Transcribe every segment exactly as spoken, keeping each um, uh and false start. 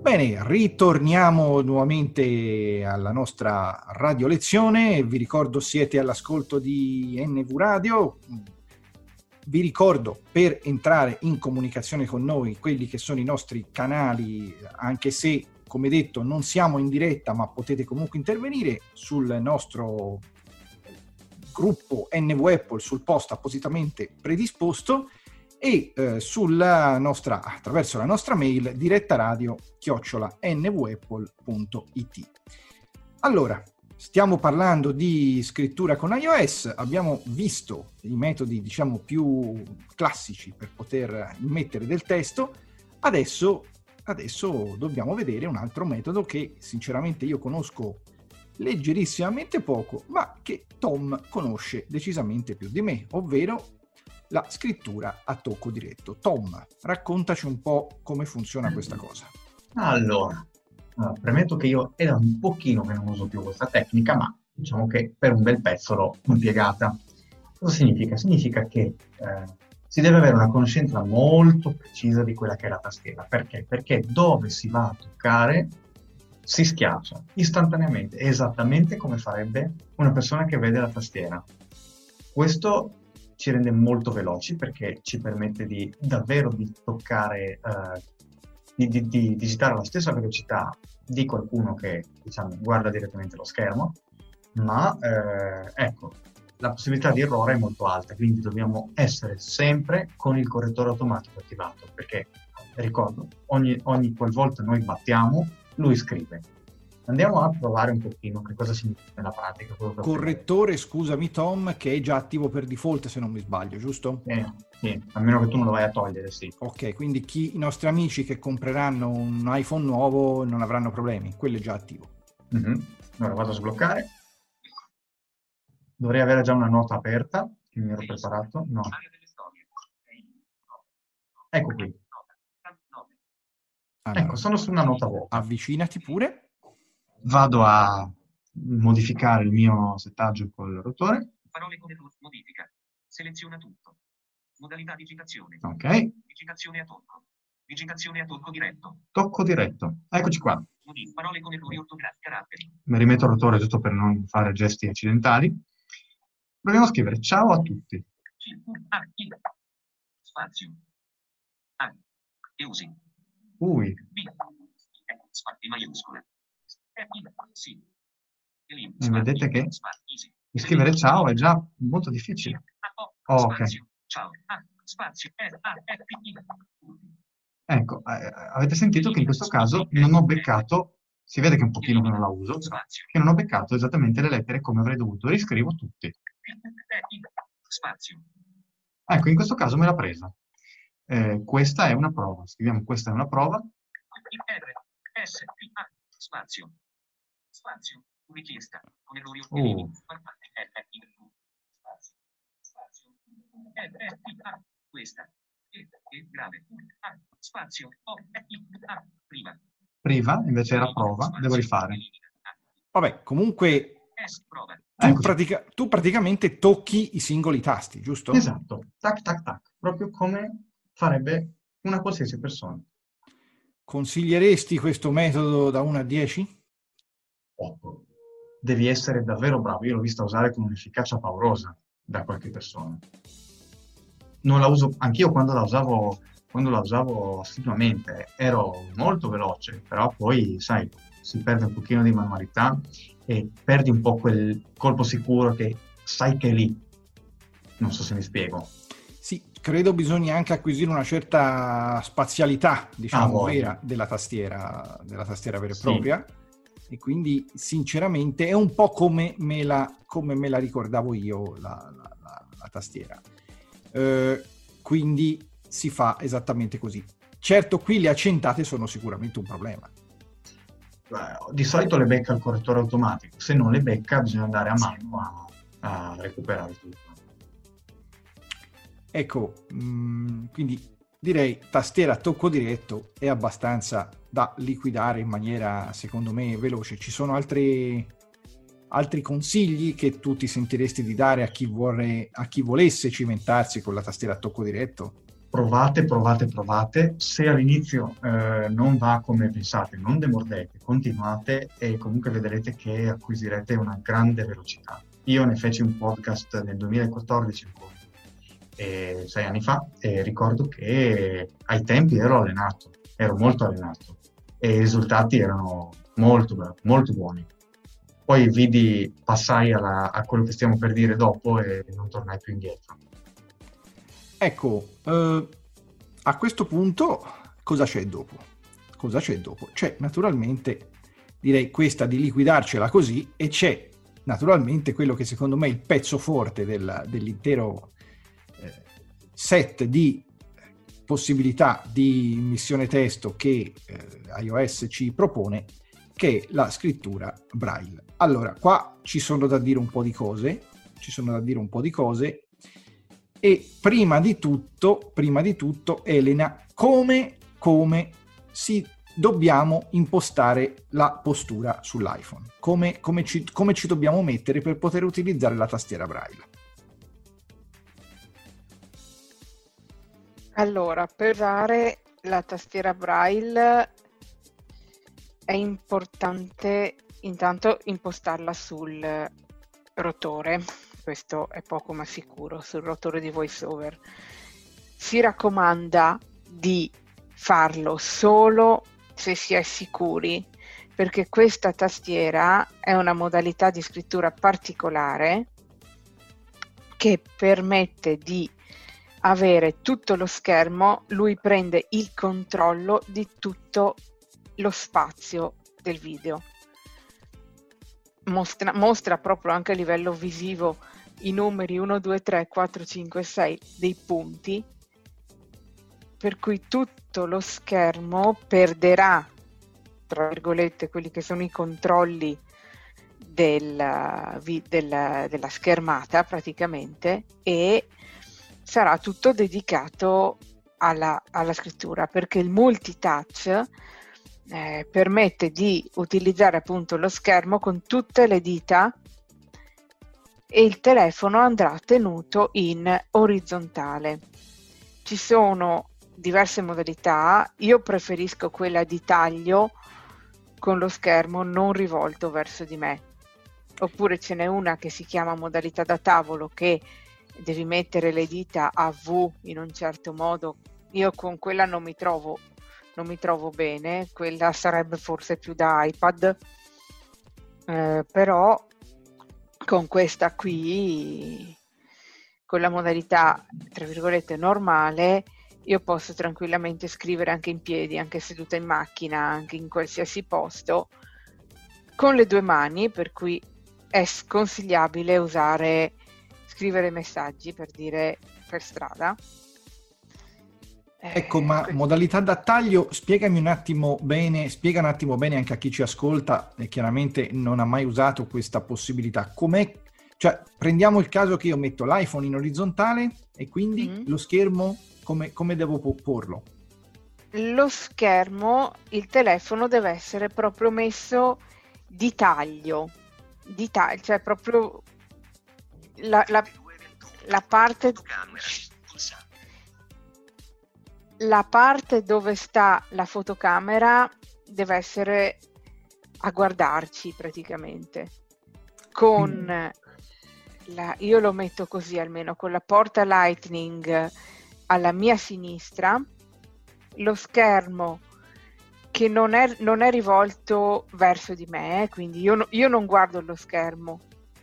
Bene, ritorniamo nuovamente alla nostra radio lezione. Vi ricordo siete all'ascolto di N V Radio. Vi ricordo per entrare in comunicazione con noi quelli che sono i nostri canali, anche se come detto non siamo in diretta, ma potete comunque intervenire sul nostro gruppo N V Apple, sul post appositamente predisposto, e eh, sulla nostra, attraverso la nostra mail direttaradio chiocciola nvapple punto it. Allora, stiamo parlando di scrittura con iOS, abbiamo visto i metodi diciamo più classici per poter immettere del testo, adesso, adesso dobbiamo vedere un altro metodo che sinceramente io conosco leggerissimamente poco, ma che Tom conosce decisamente più di me, ovvero la scrittura a tocco diretto. Tom, raccontaci un po' come funziona questa cosa. Allora, premetto che io è da un pochino che non uso più questa tecnica, ma diciamo che per un bel pezzo l'ho impiegata. Cosa significa? Significa che eh, si deve avere una conoscenza molto precisa di quella che è la tastiera. Perché? Perché dove si va a toccare si schiaccia istantaneamente, esattamente come farebbe una persona che vede la tastiera. Questo ci rende molto veloci perché ci permette di davvero di toccare, eh, di, di, di digitare alla stessa velocità di qualcuno che diciamo guarda direttamente lo schermo, ma eh, ecco, la possibilità di errore è molto alta, quindi dobbiamo essere sempre con il correttore automatico attivato, perché ricordo, ogni, ogni qualvolta noi battiamo, lui scrive. Andiamo a provare un pochino che cosa significa nella pratica. Correttore, scusami Tom, che è già attivo per default se non mi sbaglio, giusto? Eh, sì, a meno che tu non lo vai a togliere, sì. Ok, quindi chi, i nostri amici che compreranno un iPhone nuovo non avranno problemi, quello è già attivo. Mm-hmm. Ora vado a sbloccare. Dovrei avere già una nota aperta, che mi ero preparato. No. Ecco qui. Allora, ecco, sono su una nota vuota. Avvicinati pure. Vado a modificare il mio settaggio col rotore. Parole come modifica. Seleziona tutto. Modalità digitazione. Ok. Digitazione a tocco. Digitazione a tocco diretto. Tocco diretto. Eccoci qua. Parole come errori ortografici, caratteri. Mi rimetto al rotore giusto per non fare gesti accidentali. Proviamo a scrivere ciao a tutti. Spazio. A. E usi. Ui. B. Spazio maiuscole. Sì. E vedete che scrivere ciao è già molto difficile. Oh, ok. Ecco, eh, avete sentito che in questo caso non ho beccato, si vede che un pochino che non la uso, che non ho beccato esattamente le lettere come avrei dovuto. Riscrivo tutti. Ecco, in questo caso me l'ha presa. Eh, questa è una prova. Scriviamo questa è una prova. Spazio. Spazio. Richiesta. Con errori oh. Questa. E grave. Spazio. Priva. Priva, invece era prova. Devo rifare. Vabbè, comunque tu, pratica- tu praticamente tocchi i singoli tasti, giusto? Esatto. Tac, tac, tac. Proprio come farebbe una qualsiasi persona. Consiglieresti questo metodo da uno a dieci? otto. Devi essere davvero bravo. Io l'ho vista usare con un'efficacia paurosa da qualche persona. Non la uso, anch'io quando la usavo, quando la usavo assiduamente, ero molto veloce, però poi, sai, si perde un pochino di manualità e perdi un po' quel colpo sicuro che sai che è lì. Non so se mi spiego. Sì, credo bisogna anche acquisire una certa spazialità, diciamo, ah, vera della tastiera, della tastiera vera e sì. propria. E quindi sinceramente è un po' come me la, come me la ricordavo io la, la, la, la tastiera. Eh, quindi si fa esattamente così. Certo, qui le accentate sono sicuramente un problema. Beh, di solito le becca il correttore automatico, se non le becca bisogna andare a mano a, a recuperare tutto. Ecco, mh, quindi direi tastiera a tocco diretto è abbastanza da liquidare in maniera, secondo me, veloce. Ci sono altri, altri consigli che tu ti sentiresti di dare a chi, vorre, a chi volesse cimentarsi con la tastiera a tocco diretto? provate, provate, provate. Se all'inizio eh, non va come pensate, non demordete, continuate e comunque vedrete che acquisirete una grande velocità. Io ne feci un podcast nel duemilaquattordici, eh, sei anni fa, e ricordo che ai tempi ero allenato, ero molto allenato e i risultati erano molto, molto buoni. Poi vidi, passai alla, a quello che stiamo per dire dopo e non tornai più indietro. Ecco, eh, a questo punto cosa c'è dopo? Cosa c'è dopo? C'è naturalmente, direi, questa di liquidarcela così, e c'è naturalmente quello che secondo me è il pezzo forte del, dell'intero eh, set di possibilità di immissione testo che eh, iOS ci propone, che è la scrittura Braille. Allora, qua ci sono da dire un po' di cose, ci sono da dire un po' di cose, e prima di tutto, prima di tutto, Elena, come, come si dobbiamo impostare la postura sull'iPhone? Come, come, ci, come ci dobbiamo mettere per poter utilizzare la tastiera Braille? Allora, per usare la tastiera Braille è importante intanto impostarla sul rotore. Questo è poco ma sicuro, sul rotore di VoiceOver. Si raccomanda di farlo solo se si è sicuri, perché questa tastiera è una modalità di scrittura particolare che permette di avere tutto lo schermo, lui prende il controllo di tutto lo spazio del video. Mostra, mostra proprio anche a livello visivo i numeri uno, due, tre, quattro, cinque, sei dei punti, per cui tutto lo schermo perderà, tra virgolette, quelli che sono i controlli del, del, della schermata praticamente, e sarà tutto dedicato alla, alla scrittura, perché il multitouch eh, permette di utilizzare appunto lo schermo con tutte le dita e il telefono andrà tenuto in orizzontale. Ci sono diverse modalità, io preferisco quella di taglio con lo schermo non rivolto verso di me, oppure ce n'è una che si chiama modalità da tavolo, che devi mettere le dita a V in un certo modo. Io con quella non mi trovo non mi trovo bene, quella sarebbe forse più da iPad, eh, però con questa qui, con la modalità tra virgolette normale, io posso tranquillamente scrivere anche in piedi, anche seduta in macchina, anche in qualsiasi posto, con le due mani, per cui è sconsigliabile usare scrivere messaggi, per dire, per strada. Ecco, ma Eh, modalità da taglio, spiegami un attimo bene, spiega un attimo bene anche a chi ci ascolta e chiaramente non ha mai usato questa possibilità. Com'è? Cioè, prendiamo il caso che io metto l'iPhone in orizzontale e quindi mm. lo schermo come, come devo porlo? Lo schermo, il telefono deve essere proprio messo di taglio, di taglio, cioè proprio la, la, la parte la parte dove sta la fotocamera deve essere a guardarci praticamente, con mm. la, io lo metto così almeno, con la porta Lightning alla mia sinistra, lo schermo che non è, non è rivolto verso di me, eh, quindi io, no, io non guardo lo schermo.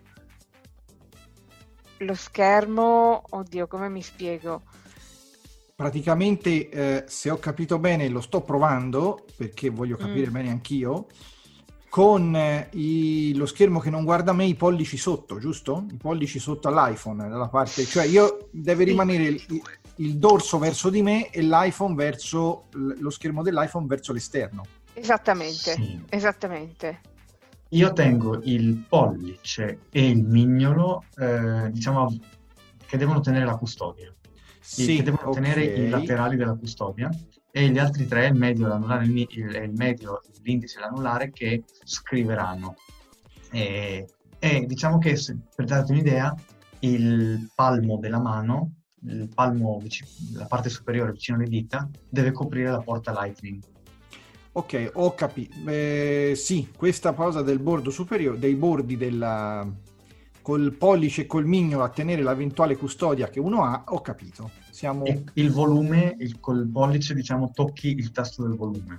Lo schermo, oddio, come mi spiego? Praticamente, eh, se ho capito bene, lo sto provando perché voglio capire mm. bene anch'io, con eh, i, lo schermo che non guarda me, i pollici sotto, giusto? I pollici sotto all'iPhone, dalla parte, cioè io deve rimanere il, il dorso verso di me e l'iPhone verso, lo schermo dell'iPhone verso l'esterno. Esattamente, sì. esattamente. Io tengo il pollice e il mignolo, eh, diciamo, che devono tenere la custodia. Sì, che devono okay. tenere i laterali della custodia, e gli altri tre, il medio, l'anulare, il, il medio, l'indice e l'anulare, che scriveranno. E, e diciamo che, se, per darti un'idea, il palmo della mano il palmo, vic- la parte superiore vicino alle dita, deve coprire la porta Lightning. Ok, ho capito. Eh, sì, questa cosa del bordo superiore, dei bordi della, col pollice e col mignolo a tenere l'eventuale custodia che uno ha, ho capito. Siamo E il volume, il, col pollice, diciamo, tocchi il tasto del volume.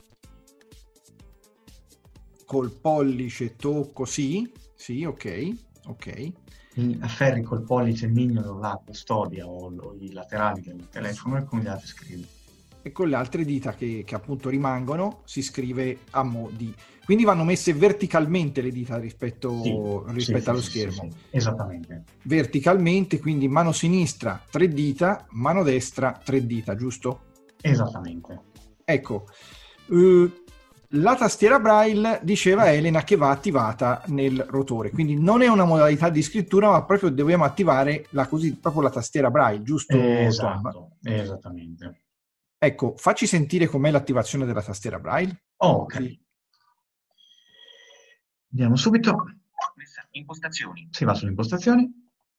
col pollice tocco, sì, sì, ok, ok. Il- Afferri col pollice il mignolo la custodia o, o i laterali del telefono e con gli altri scrivi. E con le altre dita che, che appunto rimangono si scrive a mo' di... Quindi vanno messe verticalmente le dita rispetto, Sì, rispetto sì, allo sì, sì, schermo. sì, sì, esattamente. Verticalmente, quindi mano sinistra tre dita, mano destra tre dita, giusto? Esattamente. Ecco, eh, la tastiera Braille, diceva Elena, che va attivata nel rotore, quindi non è una modalità di scrittura, ma proprio dobbiamo attivare la, così, proprio la tastiera Braille, giusto, Tom? Esatto, esattamente. Ecco, facci sentire com'è l'attivazione della tastiera Braille. Oh, ok. Sì. Andiamo subito. Impostazioni. Si va sulle impostazioni.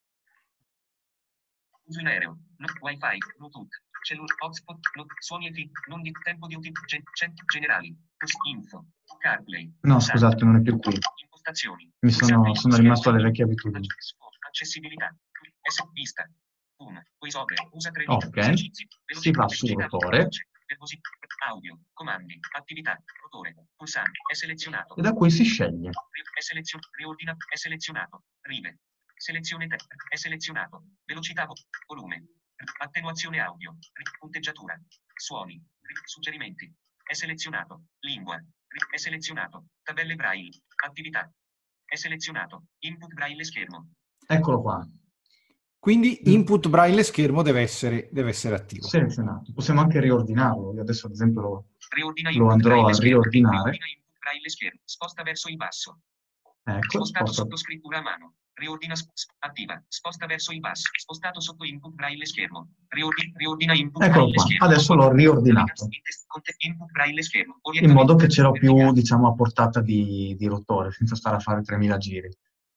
Uso in aereo. No, Wi-Fi. Bluetooth. Cellulare. Hotspot. No, suoni e film. Non di tempo di utilizzo. Gen, cent, generali. Info. CarPlay. No, scusate, non è più qui. Impostazioni. Mi sono, sono rimasto alle vecchie abitudini. Accessibilità. S vista. Boom. VoiceOver. Usa tre Ok. esercizi. Si va sul rotore. Audio. Comandi. Attività. Rotore. Pulsante. È selezionato. E da qui si sceglie. È selezionato. Riordina. È selezionato. Rive. Selezione te. È selezionato. Velocità. Volume. Attenuazione audio. Punteggiatura. Suoni. Suggerimenti. È selezionato. Lingua. È selezionato. Tabelle Braille. Attività. È selezionato. Input Braille schermo. Eccolo qua. Quindi input Braille schermo deve essere, deve essere attivo. Selezionato. Possiamo anche riordinarlo. Io adesso ad esempio lo, Riordina lo andrò a schermo. riordinare. Riordina input Braille schermo. Sposta verso il basso. Ecco, Spostato sposto. sotto scrittura a mano. Riordina sp- attiva. Sposta verso il basso. Spostato sotto input Braille schermo. Riordina, riordina input Eccolo Braille qua. schermo. Adesso l'ho riordinato. Input Braille schermo. In modo che ce l'ho più, diciamo, a portata di, di rotore, senza stare a fare tremila giri.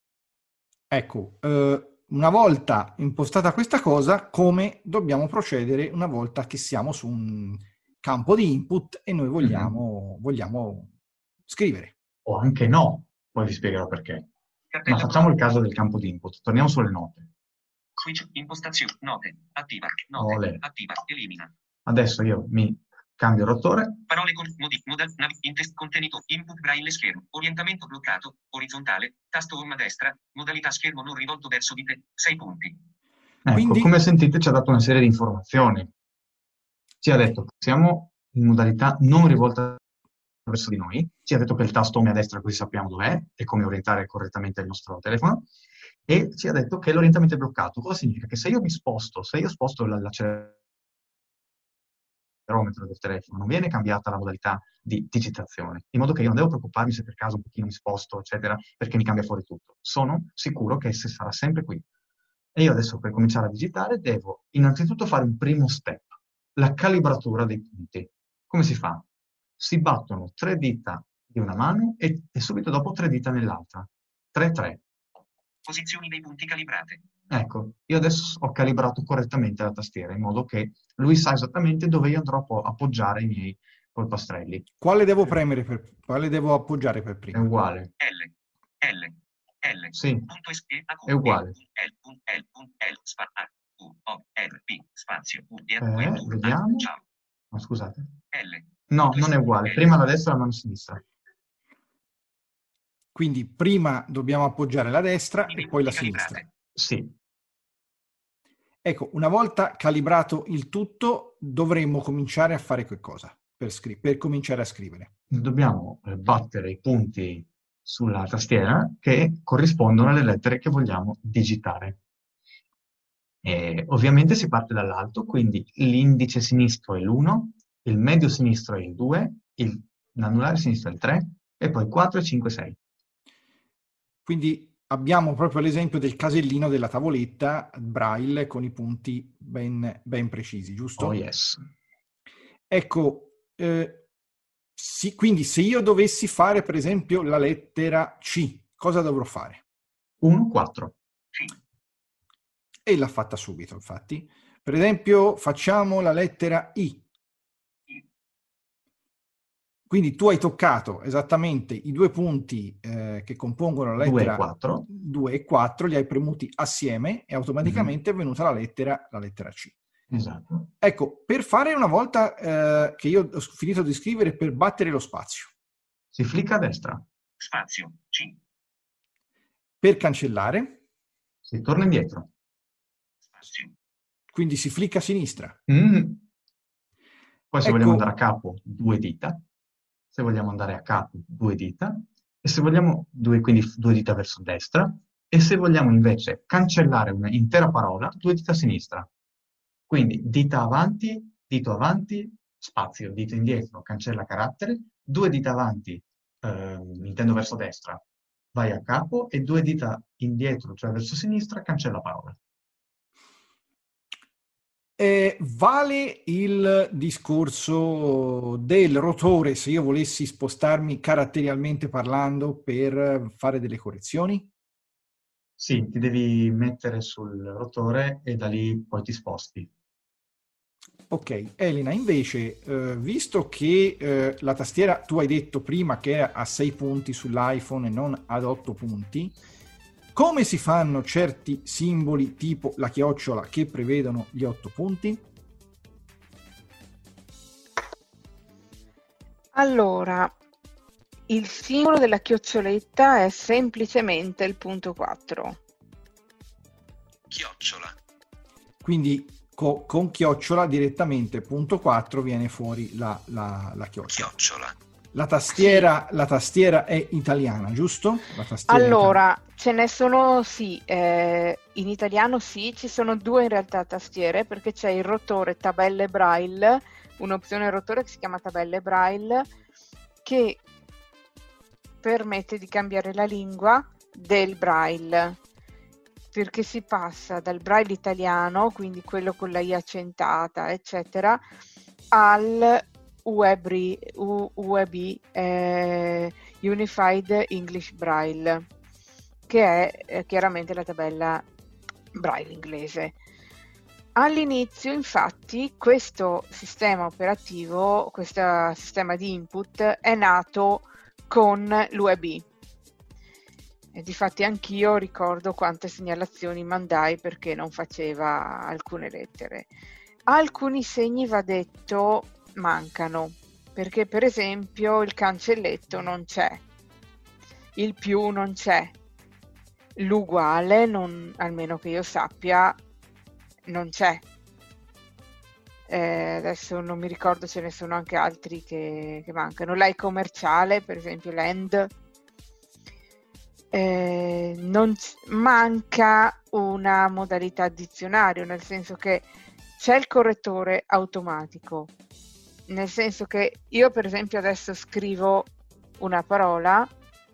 Ecco, eh, una volta impostata questa cosa, come dobbiamo procedere una volta che siamo su un campo di input e noi vogliamo, mm-hmm. vogliamo scrivere? O anche no, poi vi spiegherò perché. Cartella Ma facciamo il caso del campo di input. Torniamo sulle note. Switch, impostazione, note, attiva, note, Olè. attiva, elimina. Adesso io mi cambio il rotore. Parole con modi, modal, navi, in test, contenuto, input Braille schermo, orientamento bloccato, orizzontale, tasto home a destra, modalità schermo non rivolto verso di te, sei punti. Ecco, Quindi... come sentite ci ha dato una serie di informazioni. Ci ha detto che siamo in modalità non rivolta verso di noi, ci ha detto che il tasto home a destra così sappiamo dov'è e come orientare correttamente il nostro telefono, e ci ha detto che l'orientamento è bloccato. Cosa significa? Che se io mi sposto, se io sposto l'accelerometro del telefono, non viene cambiata la modalità di digitazione, in modo che io non devo preoccuparmi se per caso un pochino mi sposto, eccetera, perché mi cambia fuori tutto. Sono sicuro che essa sarà sempre qui. E io adesso per cominciare a digitare devo innanzitutto fare un primo step, la calibratura dei punti. Come si fa? Si battono tre dita di una mano e, e subito dopo tre dita nell'altra. tre tre. Posizioni dei punti calibrate. Ecco, io adesso ho calibrato correttamente la tastiera, in modo che lui sa esattamente dove io andrò a appoggiare i miei polpastrelli. Quale devo premere per, quale devo appoggiare per prima? È uguale. L, L, L. Sì, punto es- e, a, è uguale. L, L, L, L, spa, A, U, O, R, P, spazio, U, D, Eh, U, vediamo. ciao. No, scusate. L. No, non è uguale. Prima la destra e la mano sinistra. Quindi prima dobbiamo appoggiare la destra e poi la sinistra. Sì. Ecco, una volta calibrato il tutto, dovremmo cominciare a fare che cosa? Per, scri- per cominciare a scrivere. Dobbiamo battere i punti sulla tastiera che corrispondono alle lettere che vogliamo digitare. E ovviamente si parte dall'alto, quindi l'indice sinistro è l'uno, il medio sinistro è il due, il, l'anulare sinistro è il tre, e poi quattro, cinque, sei. Quindi abbiamo proprio l'esempio del casellino della tavoletta Braille con i punti ben, ben precisi, giusto? Oh yes. Ecco, eh, sì, quindi se io dovessi fare per esempio la lettera C, cosa dovrò fare? uno, quattro. Sì. E l'ha fatta subito, infatti. Per esempio, facciamo la lettera I. Quindi tu hai toccato esattamente i due punti eh, che compongono la lettera due e quattro, li hai premuti assieme e automaticamente mm-hmm. è venuta la lettera, la lettera C. Esatto. Ecco, per fare una volta eh, che io ho finito di scrivere, per battere lo spazio. Si flicca a destra. Spazio, C. Per cancellare. Si torna indietro. Spazio. Quindi si flicca a sinistra. Mm. Poi se ecco, vogliamo andare a capo, due dita. Se vogliamo andare a capo, due dita. E se vogliamo, due, quindi due dita verso destra. E se vogliamo invece cancellare un'intera parola, due dita a sinistra. Quindi dita avanti, dito avanti, spazio, dito indietro, cancella carattere. Due dita avanti, eh, intendo verso destra, vai a capo. E due dita indietro, cioè verso sinistra, cancella parola. Eh, vale il discorso del rotore se io volessi spostarmi caratterialmente parlando per fare delle correzioni? Sì, ti devi mettere sul rotore e da lì poi ti sposti. Ok, Elena, invece, eh, visto che eh, la tastiera, tu hai detto prima che è a sei punti sull'iPhone e non ad otto punti, come si fanno certi simboli tipo la chiocciola che prevedono gli otto punti? Allora, il simbolo della chioccioletta è semplicemente il punto quattro. Chiocciola. Quindi co- con chiocciola direttamente punto quattro viene fuori la, la, la chiocciola. Chiocciola. La tastiera, sì. La tastiera è italiana, giusto? La tastiera allora, ce ne sono, sì, eh, in italiano sì, ci sono due in realtà tastiere, perché c'è il rotore tabelle braille, un'opzione rotore che si chiama tabelle braille, che permette di cambiare la lingua del braille, perché si passa dal braille italiano, quindi quello con la I accentata, eccetera, al U E B, U E B eh, Unified English Braille, che è eh, chiaramente la tabella Braille inglese. All'inizio, infatti, questo sistema operativo, questo sistema di input è nato con l'U E B. E difatti anch'io ricordo quante segnalazioni mandai perché non faceva alcune lettere. Alcuni segni, va detto, mancano, perché per esempio il cancelletto non c'è, il più non c'è, l'uguale, non, almeno che io sappia, non c'è. Eh, adesso non mi ricordo, ce ne sono anche altri che, che mancano. L'I commerciale, per esempio l'End, eh, non c- manca una modalità dizionario, nel senso che c'è il correttore automatico, nel senso che io per esempio adesso scrivo una parola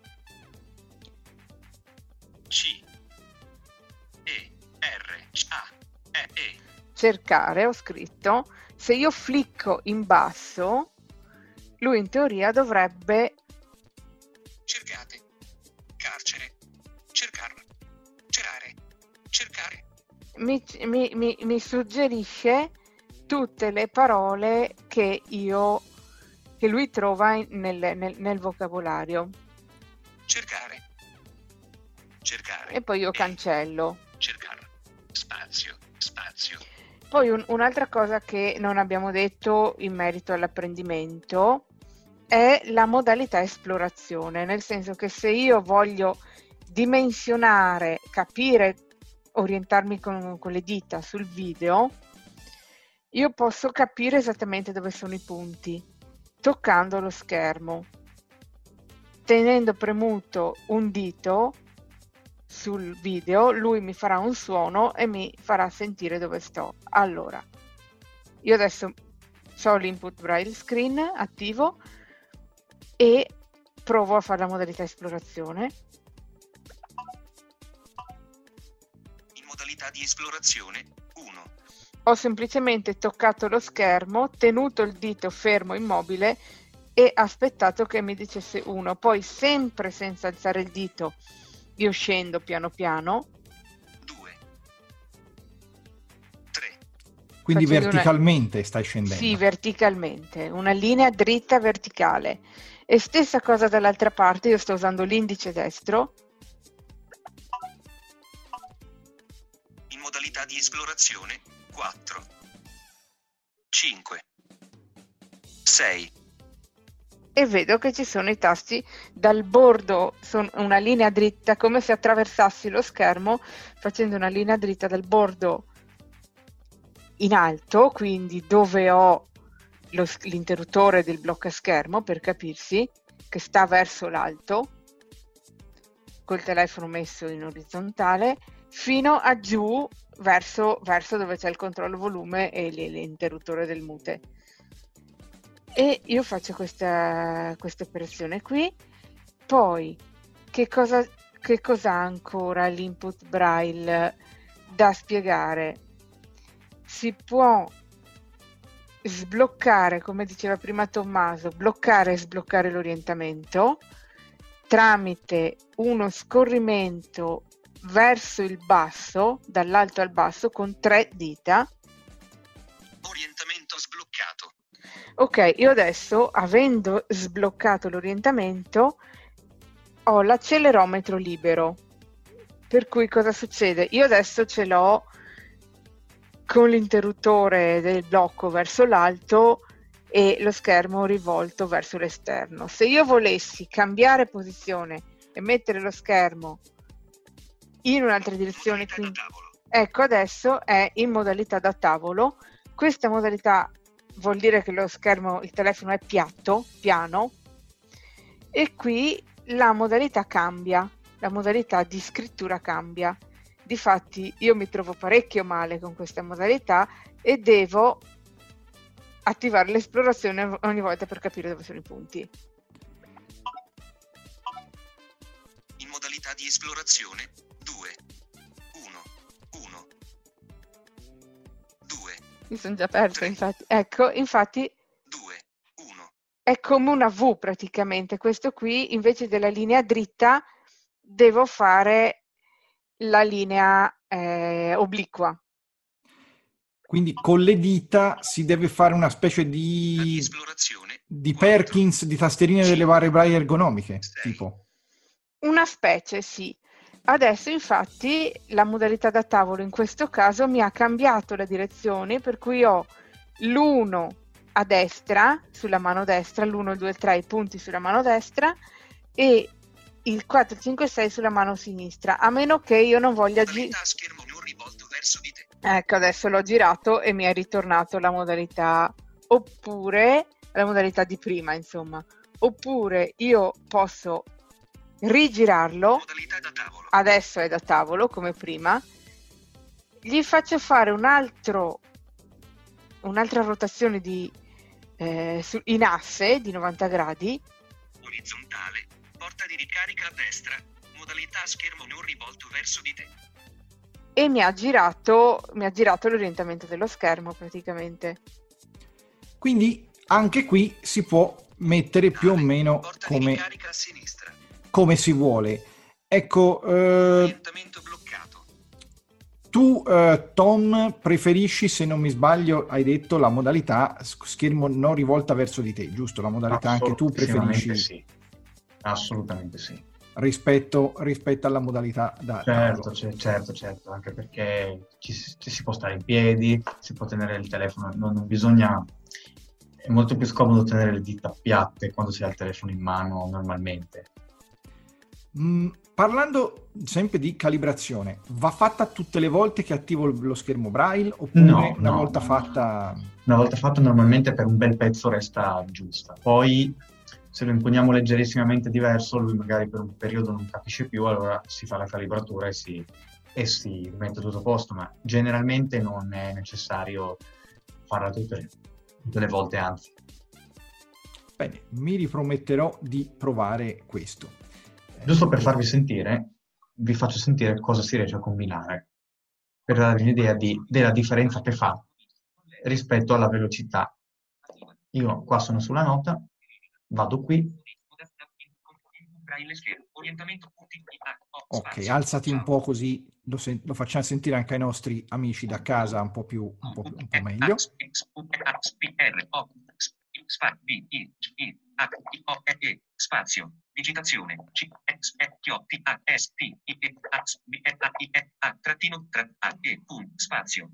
C E R A E E, cercare, ho scritto, se io flicco in basso lui in teoria dovrebbe cercate, carcere, cercarla, cercare, cercare, mi, mi, mi, mi suggerisce tutte le parole che io che lui trova in, nel, nel, nel vocabolario. Cercare. Cercare. E poi io cancello. Cercare. Spazio. Spazio. Poi un, un'altra cosa che non abbiamo detto in merito all'apprendimento è la modalità esplorazione, nel senso che se io voglio dimensionare, capire, orientarmi con, con le dita sul video, io posso capire esattamente dove sono i punti, toccando lo schermo. Tenendo premuto un dito sul video, lui mi farà un suono e mi farà sentire dove sto. Allora, io adesso ho l'input braille screen attivo e provo a fare la modalità esplorazione. In modalità di esplorazione uno. Ho semplicemente toccato lo schermo, tenuto il dito fermo immobile e aspettato che mi dicesse uno. Poi, sempre senza alzare il dito, io scendo piano piano. due. tre. Quindi facendo una- verticalmente stai scendendo. Sì, verticalmente, una linea dritta verticale. E stessa cosa dall'altra parte, io sto usando l'indice destro. In modalità di esplorazione, quattro, cinque, sei. E vedo che ci sono i tasti dal bordo, sono una linea dritta, come se attraversassi lo schermo facendo una linea dritta dal bordo in alto, quindi dove ho lo s- l'interruttore del blocca schermo, per capirsi, che sta verso l'alto, col telefono messo in orizzontale, fino a giù verso, verso dove c'è il controllo volume e l- l'interruttore del mute. E io faccio questa, questa operazione qui. Poi che cosa, che cosa ha ancora l'input Braille da spiegare? Si può sbloccare, come diceva prima Tommaso, bloccare e sbloccare l'orientamento tramite uno scorrimento verso il basso, dall'alto al basso, con tre dita. Orientamento sbloccato. Ok, io adesso, avendo sbloccato l'orientamento, ho l'accelerometro libero. Per cui cosa succede? Io adesso ce l'ho con l'interruttore del blocco verso l'alto e lo schermo rivolto verso l'esterno. Se io volessi cambiare posizione e mettere lo schermo in un'altra direzione, Modalità quindi, da tavolo. ecco, adesso è in modalità da tavolo. Questa modalità vuol dire che lo schermo, il telefono è piatto, piano, e qui la modalità cambia, la modalità di scrittura cambia. Difatti io mi trovo parecchio male con questa modalità e devo attivare l'esplorazione ogni volta per capire dove sono i punti. In modalità di esplorazione, due, uno, uno, due, Mi sono già persa, Tre. infatti. Ecco, infatti due, uno. è come una V praticamente. Questo qui, invece della linea dritta, devo fare la linea eh, obliqua. Quindi con le dita si deve fare una specie La di di, esplorazione, di quattro, Perkins, di tasterine delle varie braille ergonomiche, sei. tipo. Una specie, sì. Adesso infatti la modalità da tavolo in questo caso mi ha cambiato la direzione, per cui ho l'uno a destra, sulla mano destra, l'uno, il due, il tre, i punti sulla mano destra e il quattro, cinque, sei sulla mano sinistra, a meno che io non voglia girare. Modalità schermo non rivolto verso di te. Ecco, adesso l'ho girato e mi è ritornato la modalità, oppure la modalità di prima, insomma. Oppure io posso rigirarlo, Modalità da tavolo. adesso è da tavolo come prima, gli faccio fare un altro, un'altra rotazione di, eh, su- in asse di novanta gradi Orizzontale. Porta di ricarica a destra. Modalità schermo non rivolto verso di te. e mi ha girato, mi ha girato l'orientamento dello schermo praticamente. Quindi anche qui si può mettere più o meno Porta di come, ricarica a sinistra. come si vuole. Ecco, eh, Orientamento bloccato. tu eh, Tom preferisci, se non mi sbaglio, hai detto la modalità schermo non rivolta verso di te, giusto? La modalità anche tu Assolutissimamente preferisci sì. Assolutamente sì. rispetto, rispetto alla modalità da Certo, tavolo. ce- certo, certo, anche perché ci, si ci si può stare in piedi, si può tenere il telefono, non, non bisogna, è molto più scomodo tenere le dita piatte quando si ha il telefono in mano normalmente. Mm, parlando sempre di calibrazione, va fatta tutte le volte che attivo lo schermo Braille oppure No, una no, volta no. fatta? Una volta fatto normalmente per un bel pezzo resta giusta, poi se lo imponiamo leggerissimamente diverso, lui magari per un periodo non capisce più, allora si fa la calibratura e si, e si mette tutto a posto, ma generalmente non è necessario farla tutte, tutte le volte, anzi. Bene, mi riprometterò di provare questo. Giusto per farvi sentire, vi faccio sentire cosa si riesce a combinare, per darvi un'idea di- della differenza che fa rispetto alla velocità. Io qua sono sulla nota, vado qui, Braille schermo. Orientamento punti. Ok, alzati un po' così lo, sen- lo facciamo sentire anche ai nostri amici da casa un po' più, un po', più- un po' meglio. Spazio. Digitazione. C S E T A S T I E A trattino e spazio.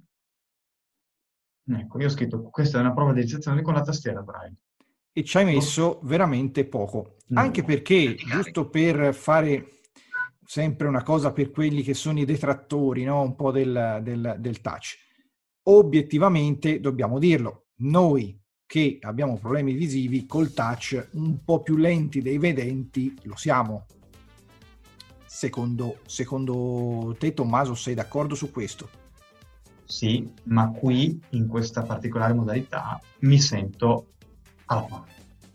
Ecco, io ho scritto, questa è una prova di digitazione con la tastiera Braille. E ci hai messo veramente poco, No. anche perché, giusto per fare sempre una cosa per quelli che sono i detrattori, no? Un po' del, del, del touch, obiettivamente dobbiamo dirlo, noi che abbiamo problemi visivi col touch un po' più lenti dei vedenti lo siamo. Secondo, secondo te, Tommaso, sei d'accordo su questo? Sì, ma qui in questa particolare modalità mi sento alla pari.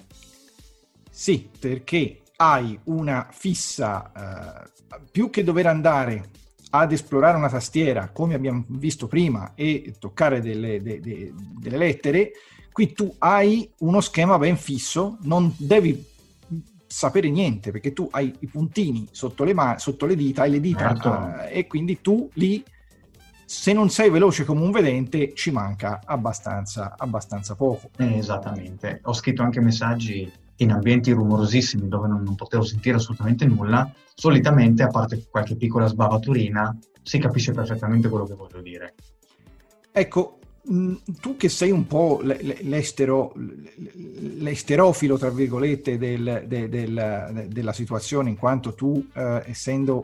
Sì, perché hai una fissa, eh, più che dover andare ad esplorare una tastiera, come abbiamo visto prima, e toccare delle, de, de, delle lettere, qui tu hai uno schema ben fisso, non devi sapere niente, perché tu hai i puntini sotto le, ma- sotto le dita, hai le dita, Certo. eh, e quindi tu lì, se non sei veloce come un vedente, ci manca abbastanza, abbastanza poco. Eh, esattamente. Ho scritto anche messaggi in ambienti rumorosissimi dove non, non potevo sentire assolutamente nulla. Solitamente, a parte qualche piccola sbavaturina, si capisce perfettamente quello che voglio dire. Ecco, mh, tu che sei un po' l- l- l'estero, l- l'esterofilo, tra virgolette, del, de- del- de- della situazione, in quanto tu, eh, essendo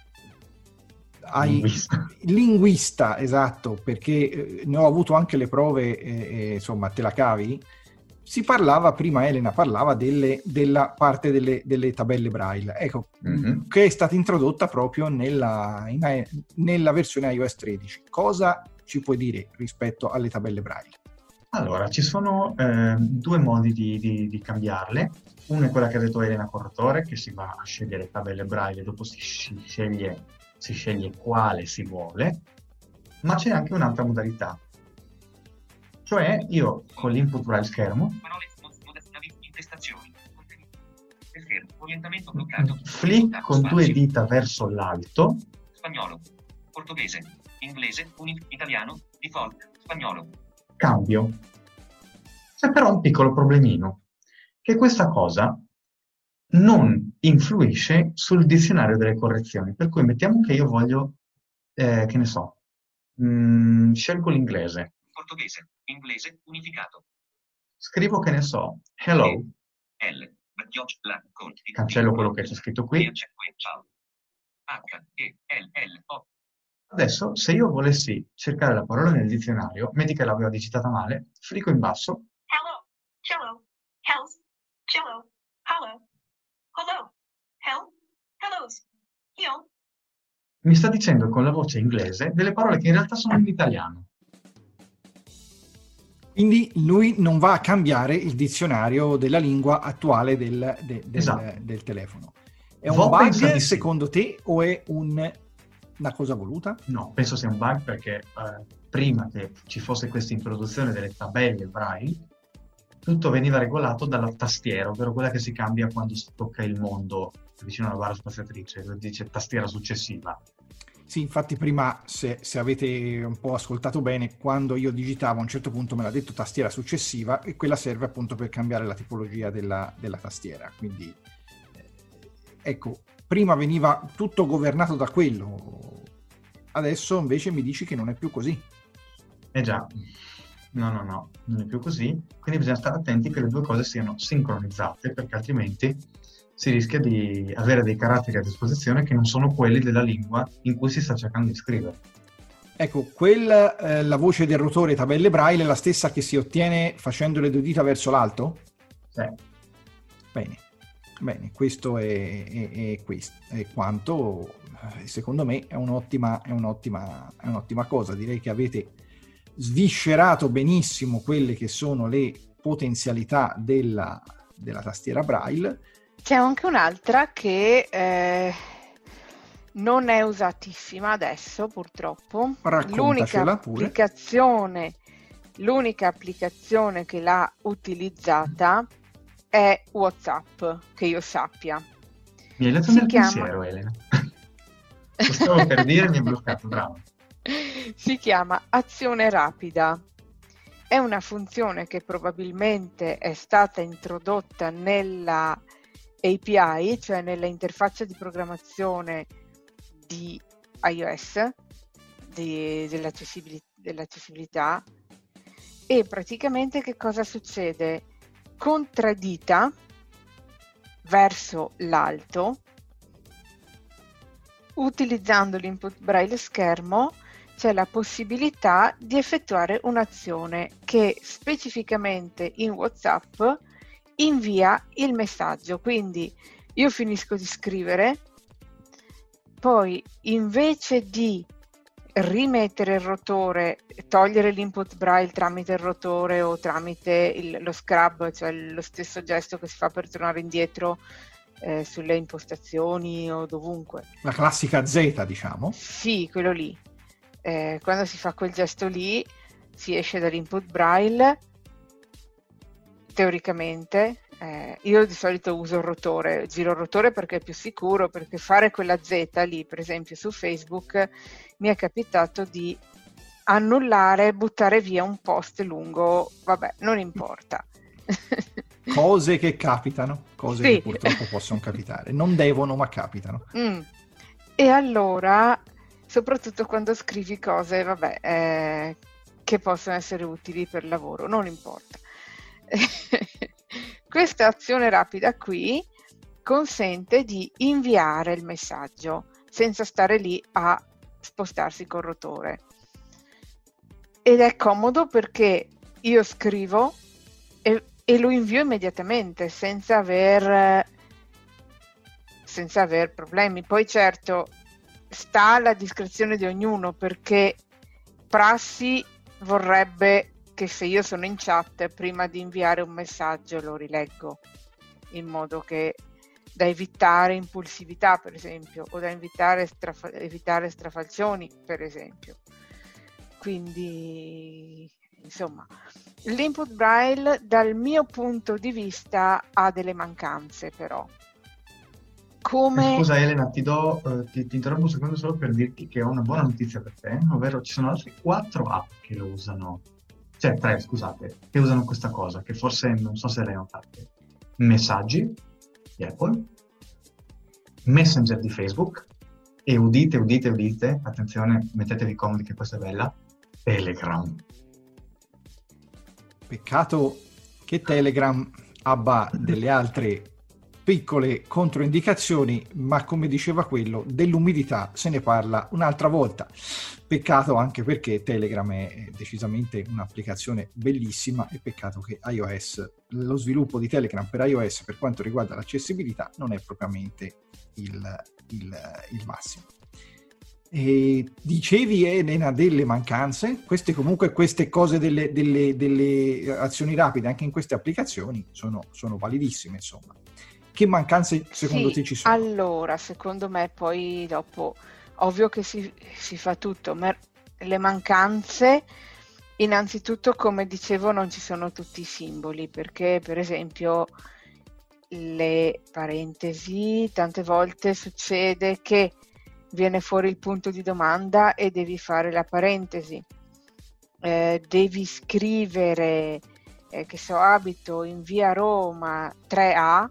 hai Linguista. linguista, esatto, perché eh, ne ho avuto anche le prove, eh, eh, insomma, te la cavi. Si parlava, prima Elena parlava delle, della parte delle, delle tabelle Braille, ecco, Mm-hmm. che è stata introdotta proprio nella, in, nella versione iOS tredici. Cosa ci puoi dire rispetto alle tabelle Braille? Allora, ci sono eh, due modi di, di, di cambiarle. Uno è quella che ha detto Elena Corratore, che si va a scegliere tabelle Braille, dopo si, si, sceglie, si sceglie quale si vuole, ma c'è anche un'altra modalità. Cioè, io con l'input Braille schermo, Parole, intestazioni, contenuti. Schermo, orientamento bloccato. flick con due dita verso l'alto, Spagnolo, portoghese, inglese, uni- italiano, default, spagnolo. cambio. C'è però un piccolo problemino, che questa cosa non influisce sul dizionario delle correzioni. Per cui mettiamo che io voglio, eh, che ne so, mh, scelgo l'inglese. Portoghese, inglese, unificato. Scrivo, che ne so, hello, L, la, con, cancello quello che c'è scritto qui. Ciao. H, E, L, L, O. Adesso, se io volessi cercare la parola nel dizionario, metti che l'avevo digitata male, flicco in basso. Hello, cello, health, cello, hello, hello, hell, hellos, heel. Mi sta dicendo con la voce inglese delle parole che in realtà sono in italiano. Quindi lui non va a cambiare il dizionario della lingua attuale del, de, del, Esatto. del telefono. È un Vo pensa bug di sì. secondo te o è un, una cosa voluta? No, penso sia un bug perché eh, prima che ci fosse questa introduzione delle tabelle Braille, tutto veniva regolato dalla tastiera, ovvero quella che si cambia quando si tocca il mondo vicino alla barra spaziatrice, dove dice tastiera successiva. Sì, infatti prima, se, se avete un po' ascoltato bene, quando io digitavo a un certo punto me l'ha detto tastiera successiva, e quella serve appunto per cambiare la tipologia della, della tastiera. Quindi, eh, ecco, prima veniva tutto governato da quello, adesso invece mi dici che non è più così. Eh già, no, no, no, non è più così, quindi bisogna stare attenti che le due cose siano sincronizzate, perché altrimenti si rischia di avere dei caratteri a disposizione che non sono quelli della lingua in cui si sta cercando di scrivere. Ecco, quel, eh, la voce del rotore tabelle Braille è la stessa che si ottiene facendo le due dita verso l'alto? Sì. Bene, bene, questo è, è, è, questo, è quanto, secondo me, è un'ottima, è un'ottima, è un'ottima cosa. Direi che avete sviscerato benissimo quelle che sono le potenzialità della, della tastiera Braille. C'è anche un'altra che eh, non è usatissima adesso, purtroppo. L'unica pure. applicazione, l'unica applicazione che l'ha utilizzata è WhatsApp, che io sappia. Mi hai letto Si nel chiama- pensiero, Elena. Lo stavo per dire, mi hai bloccato, bravo. Si chiama azione rapida. È una funzione che probabilmente è stata introdotta nella A P I, cioè nella interfaccia di programmazione di iOS, di- dell'accessibili- dell'accessibilità, e praticamente che cosa succede? Con tre dita verso l'alto, utilizzando l'input braille schermo, c'è la possibilità di effettuare un'azione che specificamente in WhatsApp invia il messaggio. Quindi io finisco di scrivere, poi invece di rimettere il rotore, togliere l'input braille tramite il rotore o tramite il- lo scrub, cioè lo stesso gesto che si fa per tornare indietro eh, sulle impostazioni o dovunque. La classica Z, diciamo. Sì, quello lì. Eh, quando si fa quel gesto lì, si esce dall'input braille, teoricamente. Eh, io di solito uso il rotore, giro il rotore perché è più sicuro, perché fare quella Z lì, per esempio su Facebook, mi è capitato di annullare, buttare via un post lungo, vabbè, non importa. Cose che capitano, cose Sì. che purtroppo possono capitare. Non devono, ma capitano. Mm. E allora, soprattutto quando scrivi cose, vabbè, eh, che possono essere utili per lavoro, non importa. Questa azione rapida qui consente di inviare il messaggio senza stare lì a spostarsi col rotore. Ed è comodo perché io scrivo e, e lo invio immediatamente senza aver senza aver problemi. Poi certo sta alla discrezione di ognuno, perché prassi vorrebbe che se io sono in chat, prima di inviare un messaggio lo rileggo, in modo che da evitare impulsività, per esempio, o da evitare, straf- evitare strafalcioni, per esempio. Quindi, insomma, l'input braille dal mio punto di vista ha delle mancanze, però. Come... Scusa Elena, ti, do, eh, ti, ti interrompo un secondo solo per dirti che ho una buona notizia per te, ovvero ci sono altre quattro app che lo usano, cioè tre, scusate, che usano questa cosa, che forse non so se le hai notate. Messaggi di Apple, Messenger di Facebook e udite, udite, udite, attenzione, mettetevi comodi che questa è bella, Telegram. Peccato che Telegram abbia delle altre piccole controindicazioni, ma come diceva quello, dell'umidità se ne parla un'altra volta. Peccato anche perché Telegram è decisamente un'applicazione bellissima, e peccato che iOS, lo sviluppo di Telegram per iOS per quanto riguarda l'accessibilità non è propriamente il, il, il massimo. E dicevi Elena delle mancanze, queste comunque queste cose delle, delle, delle azioni rapide anche in queste applicazioni sono, sono validissime, insomma. Che mancanze secondo sì, te ci sono? Allora, secondo me poi dopo, ovvio che si, si fa tutto, ma le mancanze, innanzitutto come dicevo non ci sono tutti i simboli, perché per esempio le parentesi, tante volte succede che viene fuori il punto di domanda e devi fare la parentesi, eh, devi scrivere, eh, che so, abito in via Roma tre A,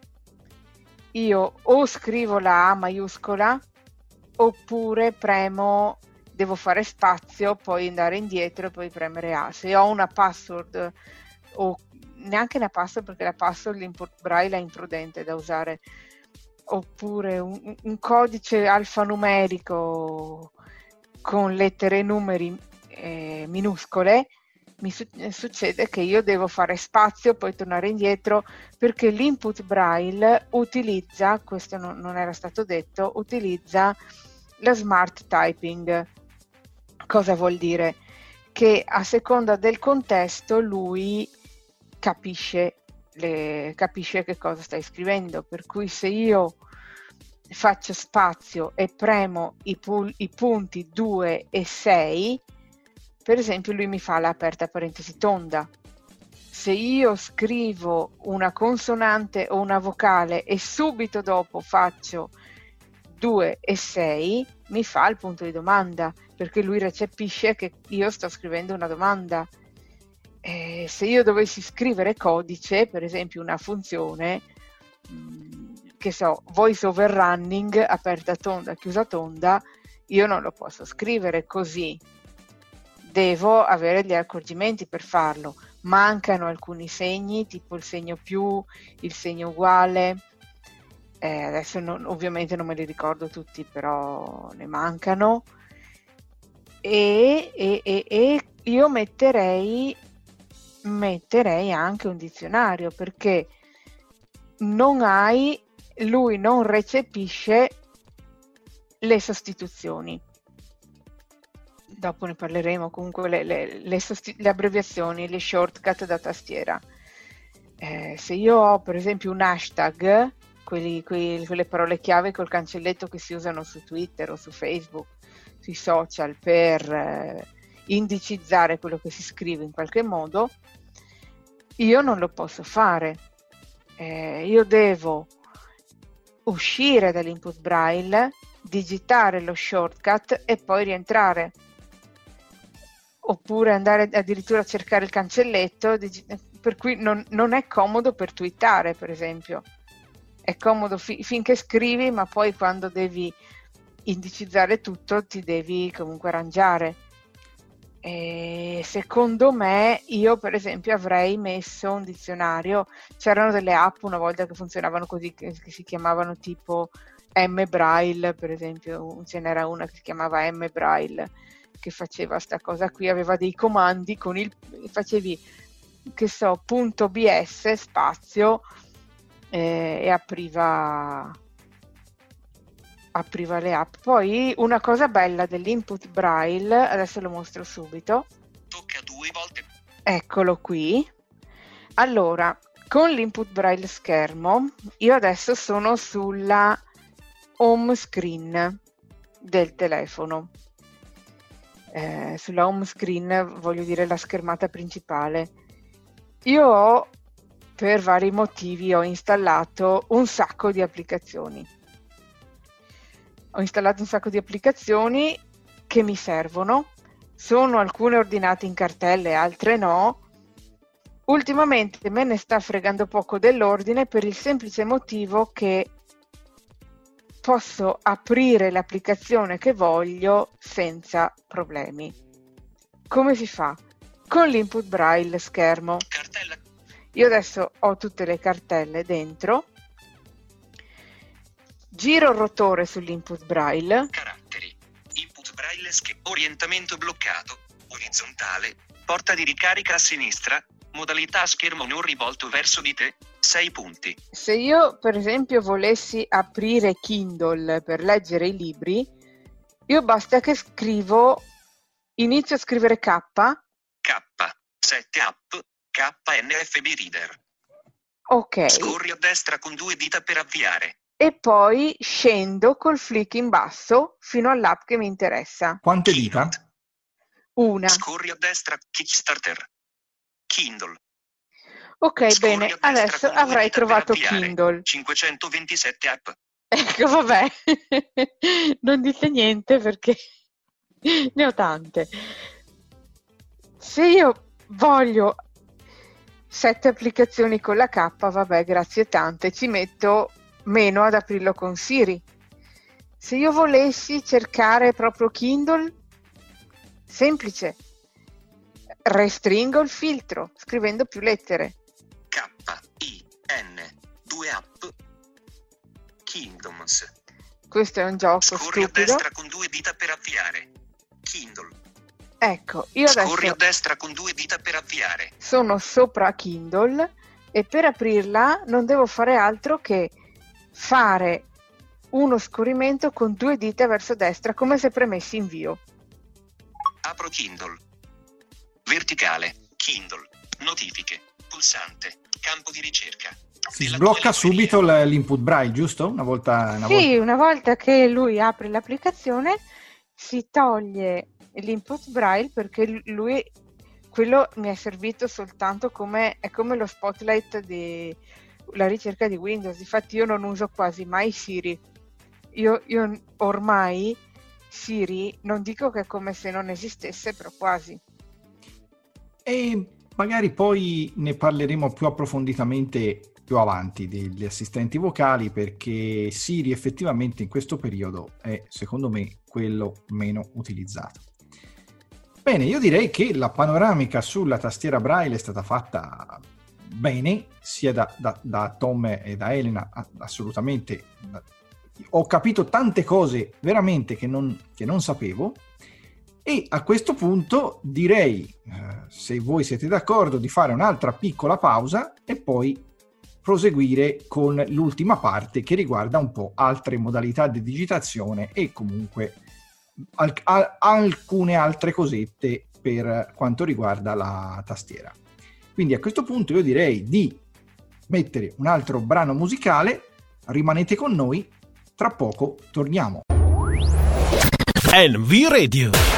io o scrivo la A maiuscola oppure premo, devo fare spazio, poi andare indietro e poi premere A. Se ho una password, o neanche una password, perché la password l'input braille è imprudente da usare, oppure un, un codice alfanumerico con lettere e numeri eh, minuscole, mi su- succede che io devo fare spazio, poi tornare indietro, perché l'input braille utilizza, questo non, non era stato detto, utilizza la smart typing. Cosa vuol dire? Che a seconda del contesto lui capisce, le, capisce che cosa stai scrivendo, per cui se io faccio spazio e premo i, pu- i punti due e sei, per esempio lui mi fa l'aperta parentesi tonda. se io scrivo una consonante o una vocale e subito dopo faccio due e sei, mi fa il punto di domanda, perché lui recepisce che io sto scrivendo una domanda. Eh, se io dovessi scrivere codice, per esempio una funzione, mh, che so, voice over running, aperta tonda, chiusa tonda, io non lo posso scrivere così. Devo avere gli accorgimenti per farlo. Mancano alcuni segni, tipo il segno più, il segno uguale. Eh, adesso non, ovviamente non me li ricordo tutti, però ne mancano. E, e, e, e io metterei, metterei anche un dizionario, perché non hai, lui non recepisce le sostituzioni. Dopo ne parleremo, comunque le, le, le, sosti- le abbreviazioni, le shortcut da tastiera. Eh, se io ho per esempio un hashtag, quelli, quelli, quelle parole chiave col cancelletto che si usano su Twitter o su Facebook, sui social, per eh, indicizzare quello che si scrive in qualche modo, io non lo posso fare. Eh, io devo uscire dall'input braille, digitare lo shortcut e poi rientrare, oppure andare addirittura a cercare il cancelletto, per cui non, non è comodo per twittare, per esempio. È comodo fi- finché scrivi, ma poi quando devi indicizzare tutto ti devi comunque arrangiare. E secondo me, io per esempio avrei messo un dizionario. C'erano delle app una volta che funzionavano così, che, che si chiamavano tipo M Braille, per esempio, ce n'era una che si chiamava M Braille, che faceva sta cosa qui, aveva dei comandi con il, facevi, che so, punto bs spazio eh, e apriva apriva le app. Poi una cosa bella dell'input braille, adesso lo mostro subito, tocca due volte, eccolo qui. Allora, con l'input braille schermo io adesso sono sulla home screen del telefono. Eh, sulla home screen voglio dire la schermata principale. Io ho, per vari motivi, ho installato un sacco di applicazioni. Ho installato un sacco di applicazioni che mi servono. Sono alcune ordinate in cartelle, altre no. Ultimamente me ne sta fregando poco dell'ordine, per il semplice motivo che posso aprire l'applicazione che voglio senza problemi. Come si fa? Con l'input braille schermo. cartella, Io adesso ho tutte le cartelle dentro, giro il rotore sull'input braille, caratteri, input braille, sch- orientamento bloccato, orizzontale, porta di ricarica a sinistra, modalità schermo non rivolto verso di te, sei punti. se io per esempio volessi aprire Kindle per leggere i libri, io basta che scrivo, inizio a scrivere K, K, sette app, K N F B Reader. ok, Scorri a destra con due dita per avviare. e poi scendo col flick in basso fino all'app che mi interessa. Quante dita? Keynote. Una. Scorri a destra, Kickstarter. Kindle. Ok, Scorri bene, a destra adesso con due avrei dita per trovato avviare. Kindle. cinquecentoventisette app. Ecco, vabbè, non dite niente perché ne ho tante. Se io voglio sette applicazioni con la K, vabbè, grazie tante, ci metto meno ad aprirlo con Siri. Se io volessi cercare proprio Kindle, semplice, restringo il filtro scrivendo più lettere. K I N due app. Kingdoms. Questo è un gioco Scorri a stupido. destra con due dita per avviare. Kindle. Ecco, io Scorri a adesso destra con due dita per avviare. sono sopra Kindle e per aprirla non devo fare altro che fare uno scorrimento con due dita verso destra, come se premessi invio. Apro Kindle. Verticale. Kindle. Notifiche. Pulsante. Campo di ricerca. Si Della sblocca tua subito libreria. l- l'input braille, giusto? Una volta... Una Sì, volta... una volta che lui apre l'applicazione si toglie l'input braille, perché lui quello mi è servito soltanto come, è come lo spotlight della ricerca di Windows. Infatti io non uso quasi mai Siri. Io, io ormai Siri non dico che è come se non esistesse, però quasi. E magari poi ne parleremo più approfonditamente più avanti degli assistenti vocali, perché Siri effettivamente in questo periodo è, secondo me, quello meno utilizzato. Bene, io direi che la panoramica sulla tastiera Braille è stata fatta bene, sia da, da, da Tom e da Elena, assolutamente. Ho capito tante cose veramente che non, che non sapevo, e a questo punto direi, eh, se voi siete d'accordo, di fare un'altra piccola pausa e poi proseguire con l'ultima parte, che riguarda un po' altre modalità di digitazione e comunque al- al- alcune altre cosette per quanto riguarda la tastiera. Quindi a questo punto io direi di mettere un altro brano musicale. Rimanete con noi, tra poco torniamo. N V Radio.